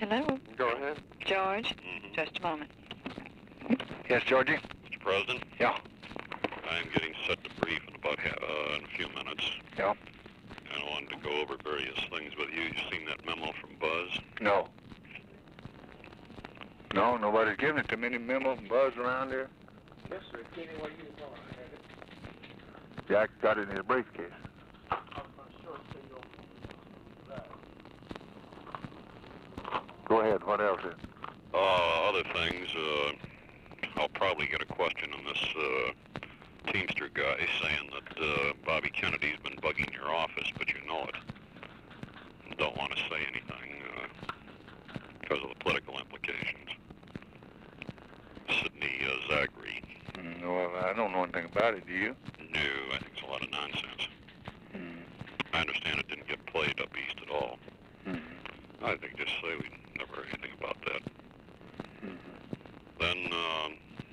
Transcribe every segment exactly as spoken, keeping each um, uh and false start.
Hello? Go ahead. George? Mm-hmm. Just a moment. Yes, Georgie? Mister President? Yeah. I'm getting set to brief in about ha uh, in a few minutes. Yeah. And I wanted to go over various things with you. You seen that memo from Buzz? No. No, nobody's giving it to me. Any memo from Buzz around there? Yes, sir. Kenny, what are you doing? I have it. Jack got it in his briefcase. I'm, I'm sure it's in your bag. Go ahead. What else is? Uh, other things, uh, I'll probably get a question on this, uh, Teamster guy saying that, uh, Bobby Kennedy's been bugging your office, but you know it. Don't want to say anything, uh, because of the political implications. Sydney, uh, Zachary. Mm, well, I don't know anything about it. Do you? No, I think it's a lot of nonsense. Mm. I understand it didn't get played up east at all. Mm. I think just say we never heard anything about that. Mm. Then, um,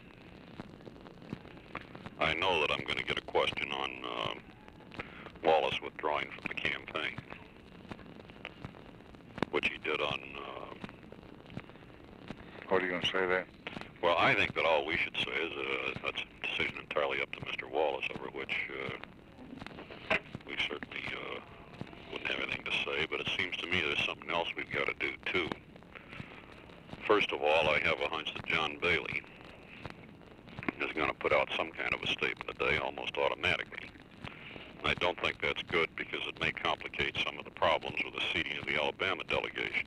I know that I'm going to get a question on uh, Wallace withdrawing from the campaign, which he did on, uh, What are you going to say there? well, I think that all we should say is uh, that's a decision entirely up to Mister Wallace, over which uh, we certainly uh, wouldn't have anything to say, but it seems to me there's something else we've got to do, too. First of all, I have a hunch that John Bailey is going to put out some kind of a statement today almost automatically. And I don't think that's good because it may complicate some of the problems with the seating of the Alabama delegation.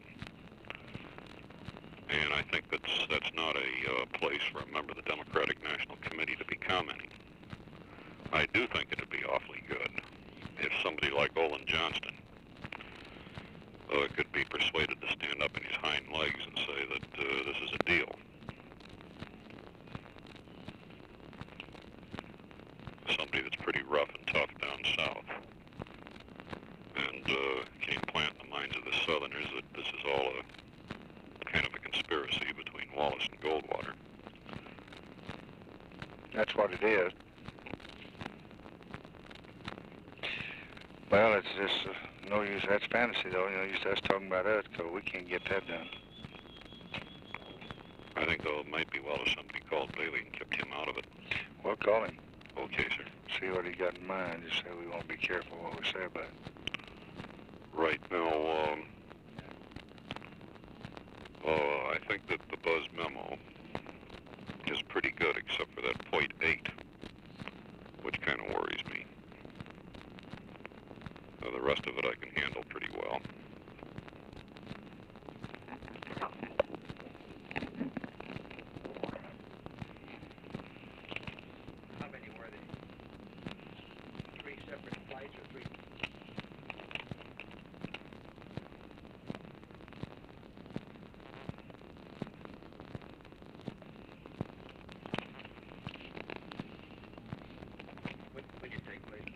And I think that's, that's not a uh, place for a member of the Democratic National Committee to be commenting. I do think it would be awfully good if somebody like Olin Johnston uh, could be persuaded to stand up in his hind legs and say that uh, this is a deal. Somebody that's pretty rough and tough down south, and uh, can implant in the minds of the Southerners that this is all a kind of a conspiracy between Wallace and Goldwater. That's what it is. Well, it's just uh, no use. That's fantasy, though. You know, use us talking about us, because we can't get that done. I think, though, it might be well if somebody called Bailey and kept him out of it. We'll call him. Okay, sir. See what he got in mind. Just say we want to be careful what we say about it. Right now, um, uh, I think that the Buzz memo is pretty good, except for that point eight, which kind of worries me. Uh, the rest of it I can handle pretty well. How many were they? Three separate flights or three? When, when you take place?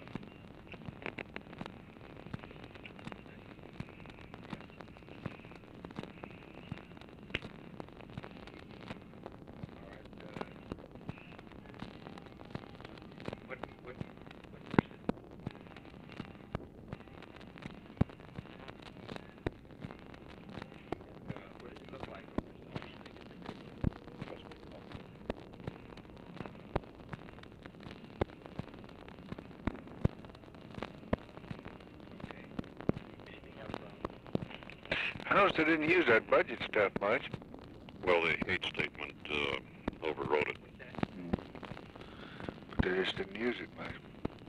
What, what, what was it? Uh, what does it look like? Okay. Anything else on? I noticed they didn't use that budget stuff much. Well, the hate statement uh, overrode it. But they just didn't use it much.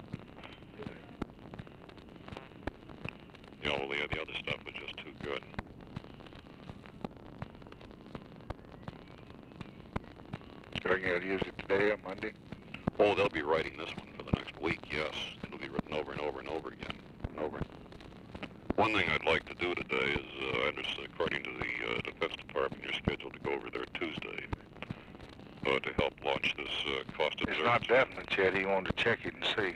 You know, the, the other stuff was just too good. So you got to use it today or Monday? Oh, they'll be writing this one for the next week, yes. It'll be written over and over and over again. And over. One thing I'd like to do today is, uh, I understand, according to the uh, Defense Department, you're scheduled to go over there Tuesday uh, to help launch this uh, cost It's observance. not definite yet. He wanted to check it and see.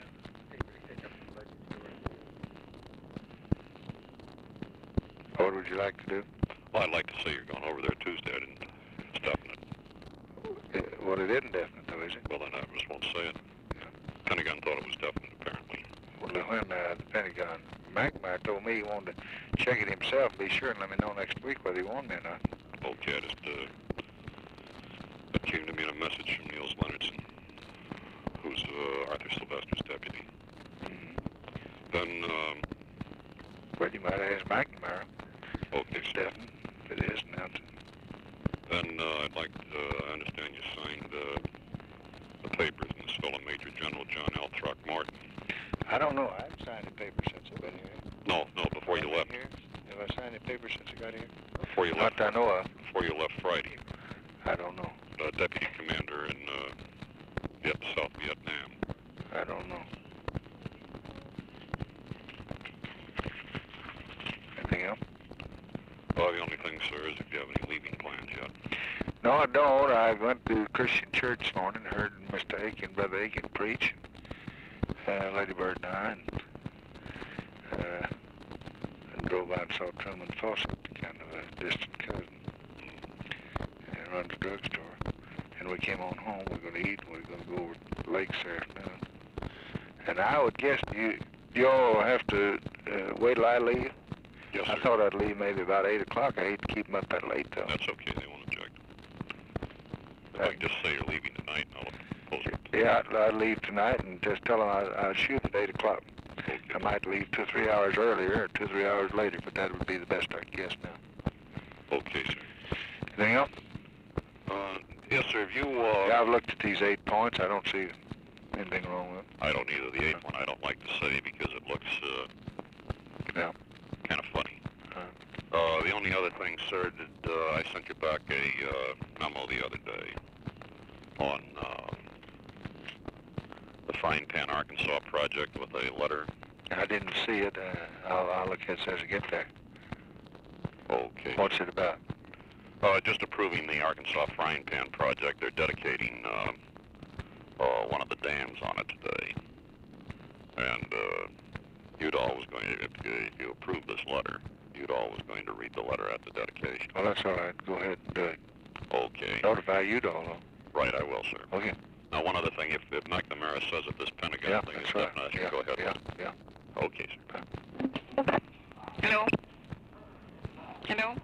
What would you like to do? Well, I'd like to say you're going over there Tuesday. I didn't. It's definite. Uh, Well, it isn't definite, though, is it? Well, then I just won't say it. Pentagon thought it was definite, apparently. with when uh, the Pentagon. McNamara told me he wanted to check it himself and be sure and let me know next week whether he wanted me or not. Okay, I just, uh, that came to me in a message from Niels Leonardson, who's uh, Arthur Sylvester's deputy. Mm-hmm. Then, um, Well, you might ask McNamara. okay, It's definite. If it is, now. then uh, I'd like to uh, understand you signed uh, the papers in this fellow Major General John L. Throckmorton. I don't know. I haven't signed the paper since I've been here. No, no, before you left. Here? Have I signed the paper since I got here? Before you Not left. that I know of. Before you left Friday. I don't know. Uh, deputy commander in uh, Viet- South Vietnam. I don't know. Anything else? Well, the only thing, sir, is if you have any leaving plans yet. No, I don't. I went to Christian Church this morning and heard Mister Aiken, Brother Aiken preach. Uh, Lady Bird and I, and, uh, and drove by and saw Truman Fawcett, kind of a distant cousin, and runs a drugstore. And we came on home. We're going to eat, and we're going to go over to the lakes this afternoon. And I would guess you, y'all have to uh, wait till I leave. Yes, I sir. thought I'd leave maybe about eight o'clock. I hate to keep them up that late, though. That's okay. They won't object. If I can just say you're leaving tonight, I'll post it. Yeah, I'd, I'd leave tonight and just tell them I, I'd shoot at eight o'clock. Okay. I might leave two or three hours earlier or two or three hours later, but that would be the best I can guess now. Okay, sir. Anything else? Uh, yes, sir. If you, uh... Yeah, I've looked at these eight points. I don't see anything wrong with them. I don't either. The eighth one I don't like to say because it looks, uh... Yeah. kind of funny. Uh, Uh, the only other thing, sir, did, uh, I sent you back a, uh, memo the other day on, uh, the Frying Pan, Arkansas project with a letter. I didn't see it. Uh, I'll, I'll look at it as I get there. Okay. What's it about? Uh, just approving the Arkansas Frying Pan project. They're dedicating, uh, uh, one of the dams on it today. And, uh, Udall was going to, if you, if you approve this letter, Udall was going to read the letter at the dedication. Well, that's all right. Go ahead and do it. Okay. Notify you, though. Right, I will, sir. Okay. Now, one other thing, if, if McNamara says that this Pentagon Yeah, thing is that's right. definite, I should Yeah, go ahead yeah, with it. yeah. Okay, sir. Hello? Hello?